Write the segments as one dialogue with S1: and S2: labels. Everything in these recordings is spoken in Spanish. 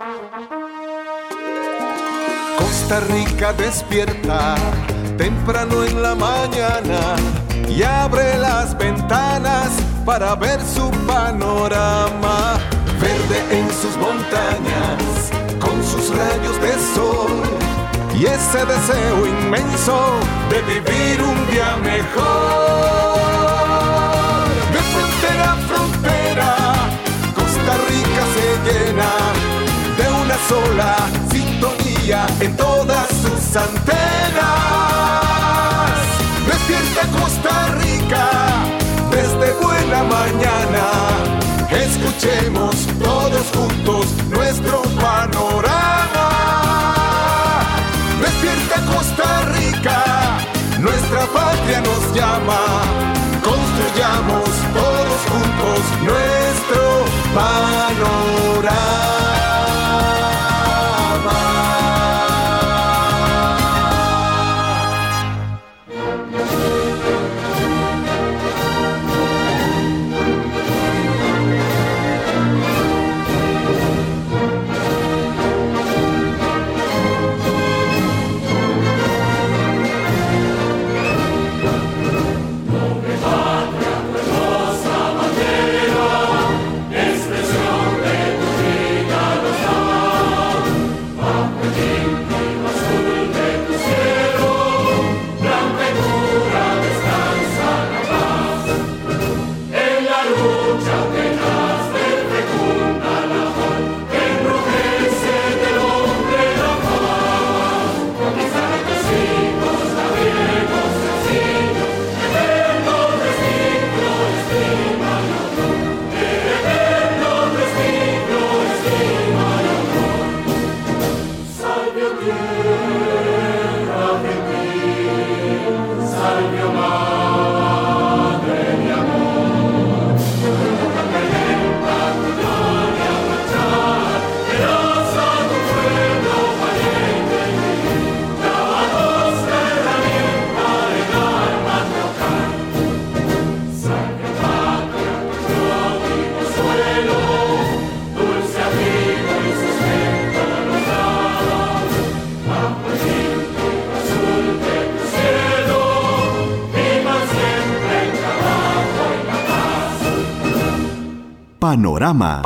S1: Costa Rica despierta temprano en la mañana y abre las ventanas para ver su panorama. Verde en sus montañas, con sus rayos de sol y ese deseo inmenso de vivir un día mejor. De frontera a frontera, Costa Rica se llena de una sola sintonía en todas sus antenas. Despierta Costa Rica desde buena mañana. Escuchemos todos juntos nuestro panorama. Despierta Costa Rica, nuestra patria nos llama. Construyamos todos juntos nuestro panorama.
S2: Panorama.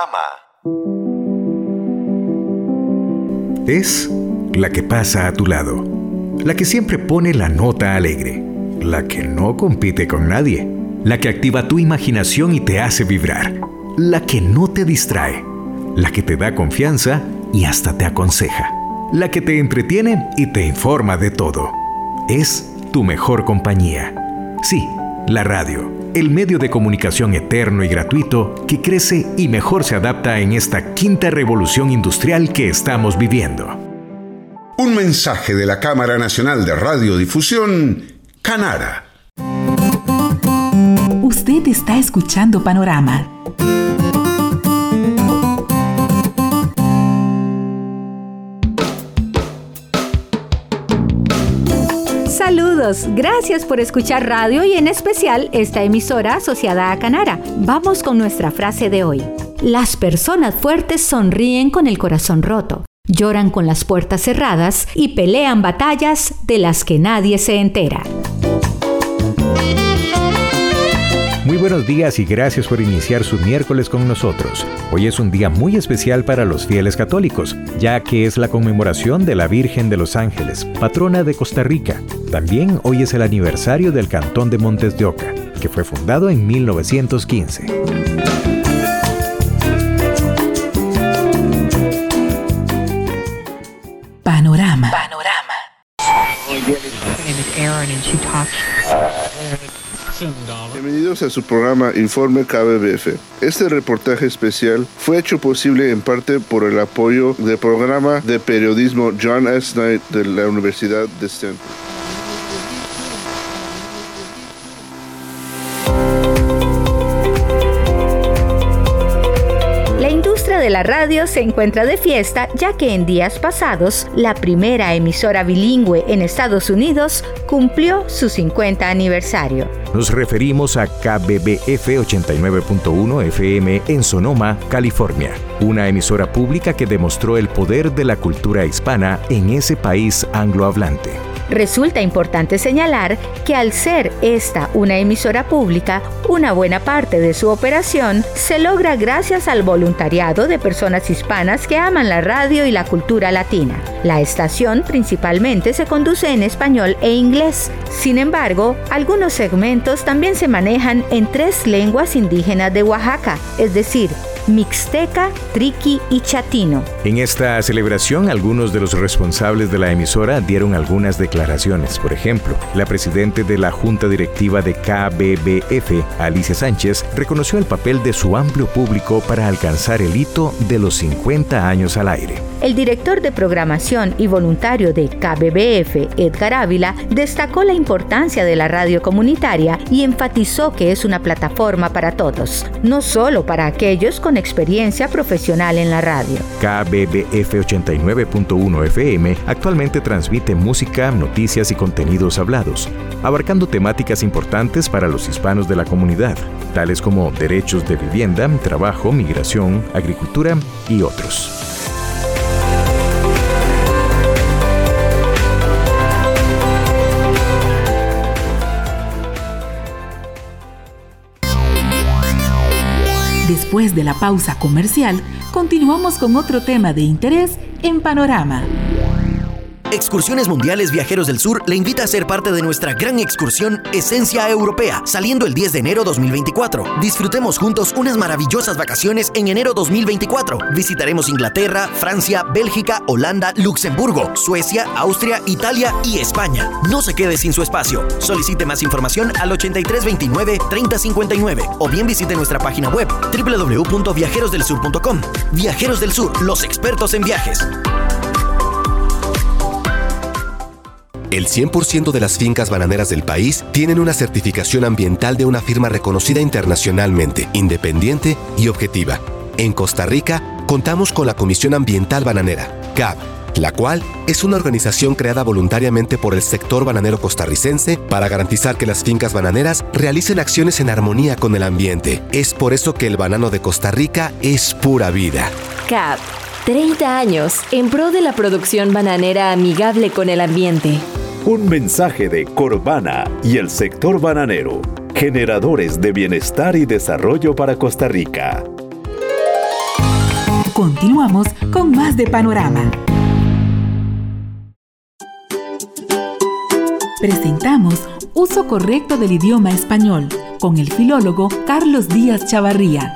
S2: Es la que pasa a tu lado, la que siempre pone la nota alegre, la que no compite con nadie, la que activa tu imaginación y te hace vibrar, la que no te distrae, la que te da confianza y hasta te aconseja, la que te entretiene y te informa de todo. Es tu mejor compañía. Sí, la radio. El medio de comunicación eterno y gratuito que crece y mejor se adapta en esta quinta revolución industrial que estamos viviendo.
S3: Un mensaje de la Cámara Nacional de Radiodifusión, Canara.
S4: Usted está escuchando Panorama.
S5: Saludos, gracias por escuchar radio y en especial esta emisora asociada a Canara. Vamos con nuestra frase de hoy. Las personas fuertes sonríen con el corazón roto, lloran con las puertas cerradas y pelean batallas de las que nadie se entera.
S2: Muy buenos días y gracias por iniciar su miércoles con nosotros. Hoy es un día muy especial para los fieles católicos, ya que es la conmemoración de la Virgen de los Ángeles, patrona de Costa Rica. También hoy es el aniversario del Cantón de Montes de Oca, que fue fundado en 1915.
S4: Panorama.
S6: Bienvenidos a su programa Informe KBBF. Este reportaje especial fue hecho posible en parte por el apoyo del programa de periodismo John S. Knight de la Universidad de Stanford.
S5: La industria de la radio se encuentra de fiesta, ya que en días pasados, la primera emisora bilingüe en Estados Unidos cumplió su 50 aniversario.
S2: Nos referimos a KBBF 89.1 FM en Sonoma, California, una emisora pública que demostró el poder de la cultura hispana en ese país anglohablante.
S5: Resulta importante señalar que al ser esta una emisora pública, una buena parte de su operación se logra gracias al voluntariado de personas hispanas que aman la radio y la cultura latina. La estación principalmente se conduce en español e inglés. Sin embargo, algunos segmentos también se manejan en 3 lenguas indígenas de Oaxaca, es decir, mixteca, triqui y chatino.
S2: En esta celebración, algunos de los responsables de la emisora dieron algunas declaraciones. Por ejemplo, la presidenta de la Junta Directiva de KBBF, Alicia Sánchez, reconoció el papel de su amplio público para alcanzar el hito de los 50 años al aire.
S5: El director de programación y voluntario de KBBF, Edgar Ávila, destacó la importancia de la radio comunitaria y enfatizó que es una plataforma para todos, no solo para aquellos con experiencia profesional en la radio.
S2: KBBF 89.1 FM actualmente transmite música, noticias y contenidos hablados, abarcando temáticas importantes para los hispanos de la comunidad, tales como derechos de vivienda, trabajo, migración, agricultura y otros.
S4: Después de la pausa comercial, continuamos con otro tema de interés en Panorama.
S7: Excursiones Mundiales Viajeros del Sur le invita a ser parte de nuestra gran excursión Esencia Europea, saliendo el 10 de enero 2024. Disfrutemos juntos unas maravillosas vacaciones en enero 2024. Visitaremos Inglaterra, Francia, Bélgica, Holanda, Luxemburgo, Suecia, Austria, Italia y España. No se quede sin su espacio. Solicite más información al 8329-3059 o bien visite nuestra página web www.viajerosdelsur.com. Viajeros del Sur, los expertos en viajes.
S8: El 100% de las fincas bananeras del país tienen una certificación ambiental de una firma reconocida internacionalmente, independiente y objetiva. En Costa Rica, contamos con la Comisión Ambiental Bananera, CAB, la cual es una organización creada voluntariamente por el sector bananero costarricense para garantizar que las fincas bananeras realicen acciones en armonía con el ambiente. Es por eso que el banano de Costa Rica es pura vida.
S9: CAB, 30 años en pro de la producción bananera amigable con el ambiente.
S10: Un mensaje de Corbana y el sector bananero, generadores de bienestar y desarrollo para Costa Rica.
S4: Continuamos con más de Panorama. Presentamos Uso Correcto del Idioma Español con el filólogo Carlos Díaz Chavarría.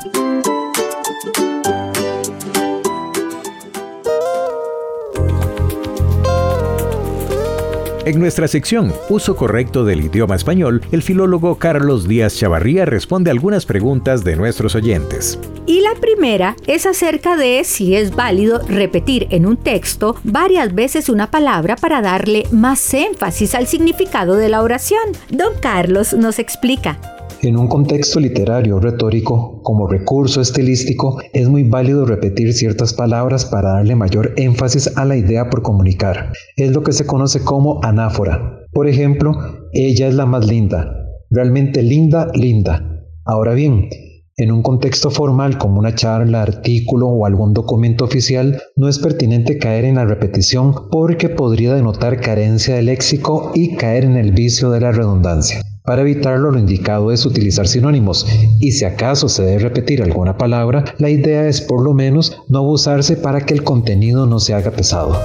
S2: En nuestra sección Uso Correcto del Idioma Español, el filólogo Carlos Díaz Chavarría responde algunas preguntas de nuestros oyentes.
S5: Y la primera es acerca de si es válido repetir en un texto varias veces una palabra para darle más énfasis al significado de la oración. Don Carlos nos explica.
S11: En un contexto literario o retórico, como recurso estilístico, es muy válido repetir ciertas palabras para darle mayor énfasis a la idea por comunicar. Es lo que se conoce como anáfora. Por ejemplo, ella es la más linda. Realmente linda, linda. Ahora bien, en un contexto formal como una charla, artículo o algún documento oficial, no es pertinente caer en la repetición porque podría denotar carencia de léxico y caer en el vicio de la redundancia. Para evitarlo, lo indicado es utilizar sinónimos y si acaso se debe repetir alguna palabra, la idea es por lo menos no abusarse para que el contenido no se haga pesado.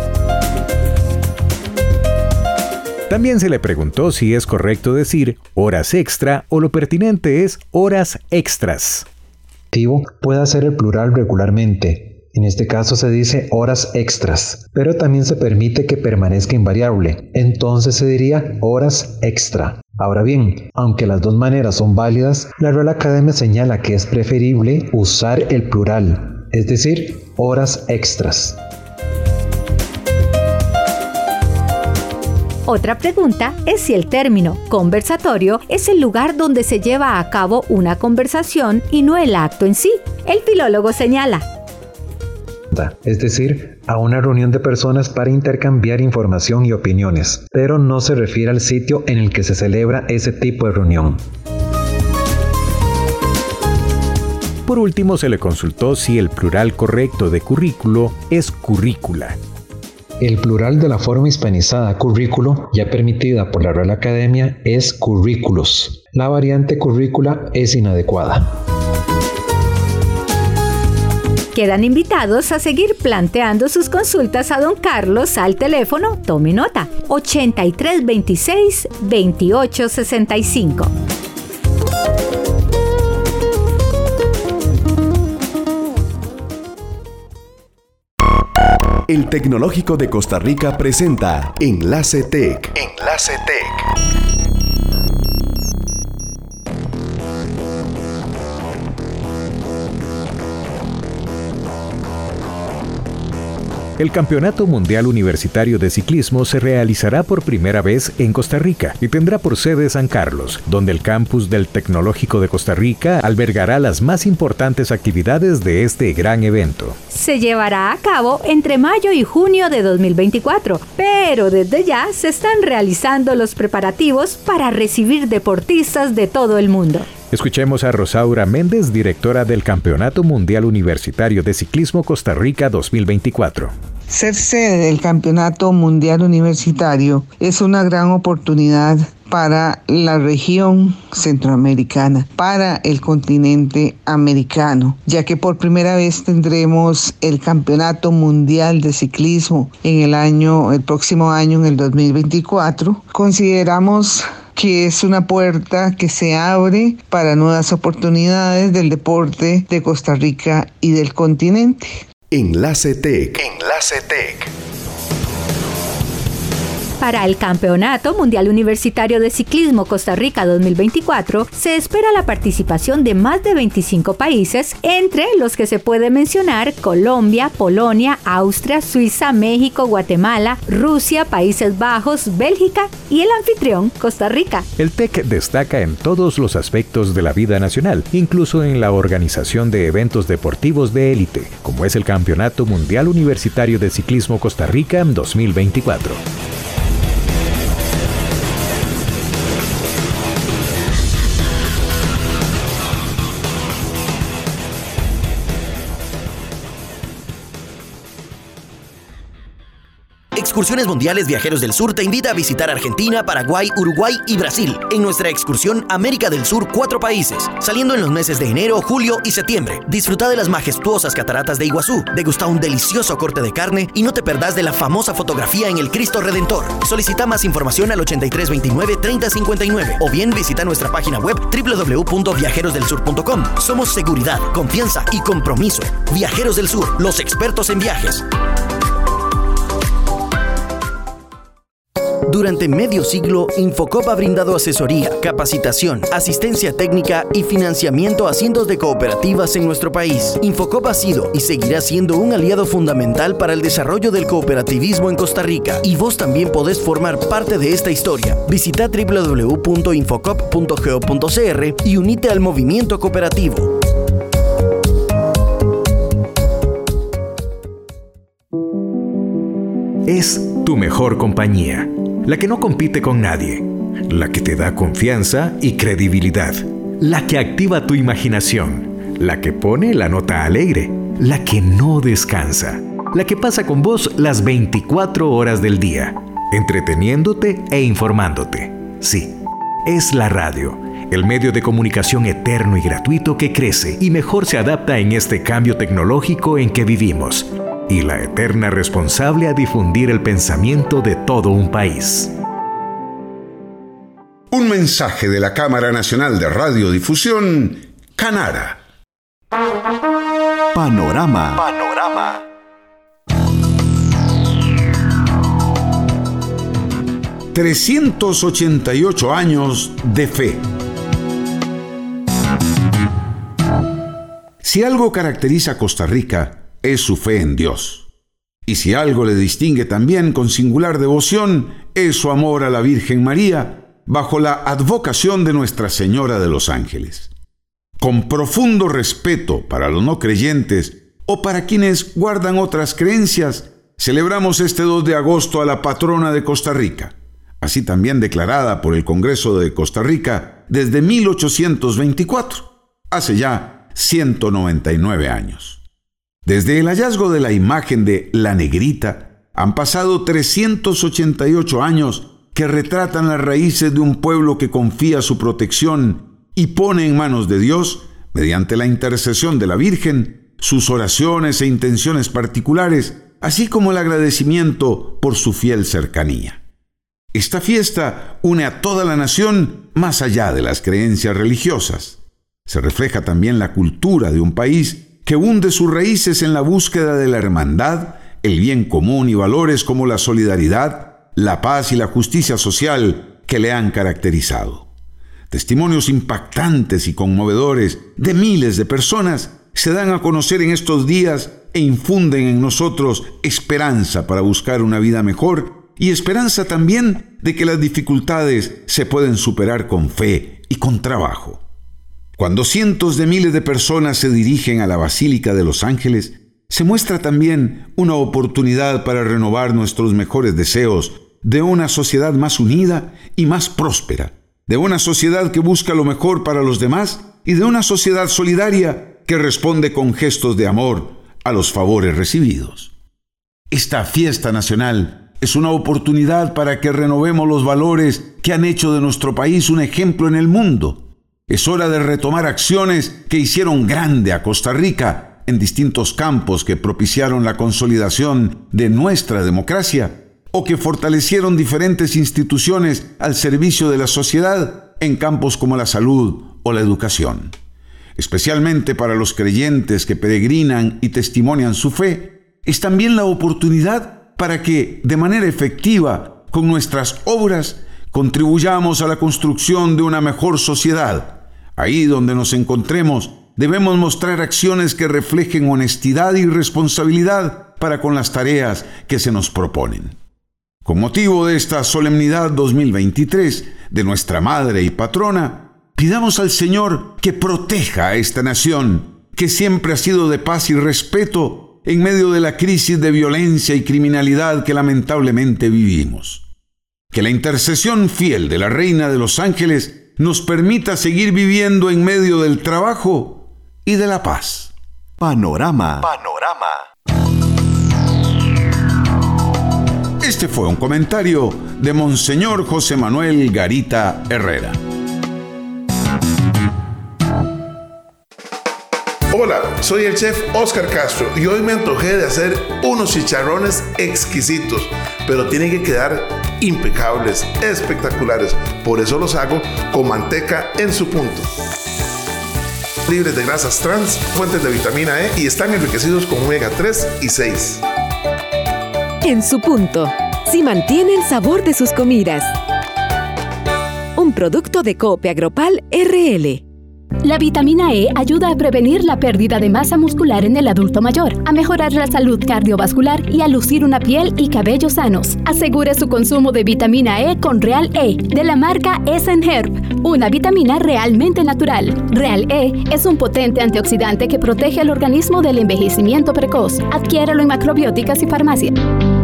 S2: También se le preguntó si es correcto decir horas extra o lo pertinente es horas extras.
S11: Puede hacer el plural regularmente. En este caso se dice horas extras, pero también se permite que permanezca invariable. Entonces se diría horas extra. Ahora bien, aunque las dos maneras son válidas, la Real Academia señala que es preferible usar el plural, es decir, horas extras.
S5: Otra pregunta es si el término conversatorio es el lugar donde se lleva a cabo una conversación y no el acto en sí. El filólogo señala.
S11: nota, es decir, a una reunión de personas para intercambiar información y opiniones, pero no se refiere al sitio en el que se celebra ese tipo de reunión.
S2: Por último, se le consultó si el plural correcto de currículo es currícula.
S11: El plural de la forma hispanizada currículo, ya permitida por la Real Academia, es currículos. La variante currícula es inadecuada.
S5: Quedan invitados a seguir planteando sus consultas a don Carlos al teléfono, tome nota, 8326-2865.
S8: El Tecnológico de Costa Rica presenta Enlace Tech.
S7: Enlace Tech.
S2: El Campeonato Mundial Universitario de Ciclismo se realizará por primera vez en Costa Rica y tendrá por sede San Carlos, donde el campus del Tecnológico de Costa Rica albergará las más importantes actividades de este gran evento.
S5: Se llevará a cabo entre mayo y junio de 2024, pero desde ya se están realizando los preparativos para recibir deportistas de todo el mundo.
S2: Escuchemos a Rosaura Méndez, directora del Campeonato Mundial Universitario de Ciclismo Costa Rica 2024.
S12: Ser sede del Campeonato Mundial Universitario es una gran oportunidad para la región centroamericana, para el continente americano, ya que por primera vez tendremos el Campeonato Mundial de Ciclismo en el próximo año, en el 2024. Consideramos que es una puerta que se abre para nuevas oportunidades del deporte de Costa Rica y del continente.
S8: Enlace Tech.
S7: Enlace Tech.
S5: Para el Campeonato Mundial Universitario de Ciclismo Costa Rica 2024, se espera la participación de más de 25 países, entre los que se puede mencionar Colombia, Polonia, Austria, Suiza, México, Guatemala, Rusia, Países Bajos, Bélgica y el anfitrión, Costa Rica.
S2: El TEC destaca en todos los aspectos de la vida nacional, incluso en la organización de eventos deportivos de élite, como es el Campeonato Mundial Universitario de Ciclismo Costa Rica 2024.
S7: Excursiones Mundiales Viajeros del Sur te invita a visitar Argentina, Paraguay, Uruguay y Brasil en nuestra excursión América del Sur 4 países, saliendo en los meses de enero, julio y septiembre. Disfruta de las majestuosas cataratas de Iguazú, degusta un delicioso corte de carne y no te perdás de la famosa fotografía en el Cristo Redentor. Solicita más información al 8329-3059 o bien visita nuestra página web www.viajerosdelsur.com. Somos seguridad, confianza y compromiso. Viajeros del Sur, los expertos en viajes. Durante medio siglo, Infocop ha brindado asesoría, capacitación, asistencia técnica y financiamiento a cientos de cooperativas en nuestro país. Infocop ha sido y seguirá siendo un aliado fundamental para el desarrollo del cooperativismo en Costa Rica, y vos también podés formar parte de esta historia. Visita www.infocop.go.cr y unite al movimiento cooperativo.
S2: Es tu mejor compañía, la que no compite con nadie, la que te da confianza y credibilidad, la que activa tu imaginación, la que pone la nota alegre, la que no descansa, la que pasa con vos las 24 horas del día, entreteniéndote e informándote. Sí, es la radio, el medio de comunicación eterno y gratuito que crece y mejor se adapta en este cambio tecnológico en que vivimos, y la eterna responsable a difundir el pensamiento de todo un país.
S3: Un mensaje de la Cámara Nacional de Radiodifusión, Canara.
S8: Panorama.
S3: 388 años de fe. Si algo caracteriza a Costa Rica, es su fe en Dios. Y si algo le distingue también con singular devoción, es su amor a la Virgen María, bajo la advocación de Nuestra Señora de los Ángeles. Con profundo respeto para los no creyentes o para quienes guardan otras creencias, celebramos este 2 de agosto a la patrona de Costa Rica, así también declarada por el Congreso de Costa Rica desde 1824, hace ya 199 años. Desde el hallazgo de la imagen de La Negrita, han pasado 388 años que retratan las raíces de un pueblo que confía su protección y pone en manos de Dios, mediante la intercesión de la Virgen, sus oraciones e intenciones particulares, así como el agradecimiento por su fiel cercanía. Esta fiesta une a toda la nación más allá de las creencias religiosas. Se refleja también la cultura de un país que hunde sus raíces en la búsqueda de la hermandad, el bien común y valores como la solidaridad, la paz y la justicia social que le han caracterizado. Testimonios impactantes y conmovedores de miles de personas se dan a conocer en estos días e infunden en nosotros esperanza para buscar una vida mejor y esperanza también de que las dificultades se pueden superar con fe y con trabajo. Cuando cientos de miles de personas se dirigen a la Basílica de los Ángeles, se muestra también una oportunidad para renovar nuestros mejores deseos de una sociedad más unida y más próspera, de una sociedad que busca lo mejor para los demás y de una sociedad solidaria que responde con gestos de amor a los favores recibidos. Esta fiesta nacional es una oportunidad para que renovemos los valores que han hecho de nuestro país un ejemplo en el mundo. Es hora de retomar acciones que hicieron grande a Costa Rica en distintos campos que propiciaron la consolidación de nuestra democracia o que fortalecieron diferentes instituciones al servicio de la sociedad en campos como la salud o la educación. Especialmente para los creyentes que peregrinan y testimonian su fe, es también la oportunidad para que, de manera efectiva, con nuestras obras, contribuyamos a la construcción de una mejor sociedad. Ahí donde nos encontremos, debemos mostrar acciones que reflejen honestidad y responsabilidad para con las tareas que se nos proponen. Con motivo de esta solemnidad 2023 de nuestra Madre y Patrona, pidamos al Señor que proteja a esta nación, que siempre ha sido de paz y respeto en medio de la crisis de violencia y criminalidad que lamentablemente vivimos. Que la intercesión fiel de la Reina de los Ángeles nos permita seguir viviendo en medio del trabajo y de la paz.
S10: Panorama.
S3: Este fue un comentario de Monseñor José Manuel Garita Herrera.
S13: Hola, soy el chef Oscar Castro y hoy me antojé de hacer unos chicharrones exquisitos, pero tienen que quedar impecables, espectaculares. Por eso los hago con manteca en su punto. Libres de grasas trans, fuentes de vitamina E y están enriquecidos con omega 3 y 6.
S14: En su punto, si mantiene el sabor de sus comidas. Un producto de Coop Agropal RL.
S15: La vitamina E ayuda a prevenir la pérdida de masa muscular en el adulto mayor, a mejorar la salud cardiovascular y a lucir una piel y cabello sanos. Asegure su consumo de vitamina E con Real E, de la marca Esenherb, una vitamina realmente natural. Real E es un potente antioxidante que protege al organismo del envejecimiento precoz. Adquiéralo en macrobióticas y farmacia.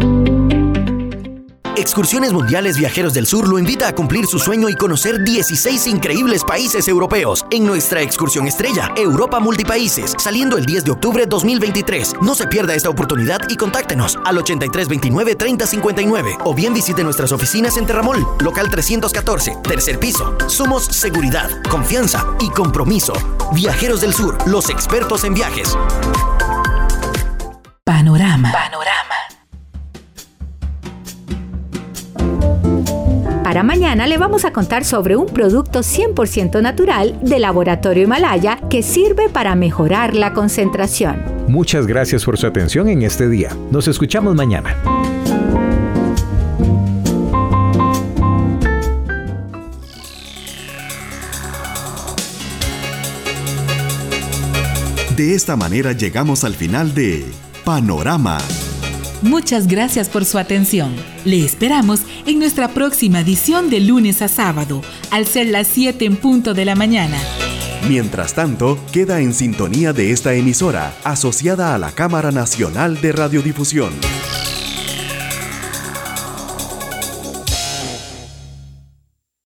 S7: Excursiones Mundiales Viajeros del Sur lo invita a cumplir su sueño y conocer 16 increíbles países europeos en nuestra excursión estrella, Europa Multipaíses, saliendo el 10 de octubre 2023. No se pierda esta oportunidad y contáctenos al 8329-3059 o bien visite nuestras oficinas en Terramol, local 314, tercer piso. Somos seguridad, confianza y compromiso. Viajeros del Sur, los expertos en viajes.
S4: Panorama.
S5: Para mañana le vamos a contar sobre un producto 100% natural de Laboratorio Himalaya que sirve para mejorar la concentración.
S2: Muchas gracias por su atención en este día. Nos escuchamos mañana.
S10: De esta manera llegamos al final de Panorama.
S4: Muchas gracias por su atención. Le esperamos en nuestra próxima edición de lunes a sábado, al ser las 7 en punto de la mañana.
S16: Mientras tanto, queda en sintonía de esta emisora, asociada a la Cámara Nacional de Radiodifusión.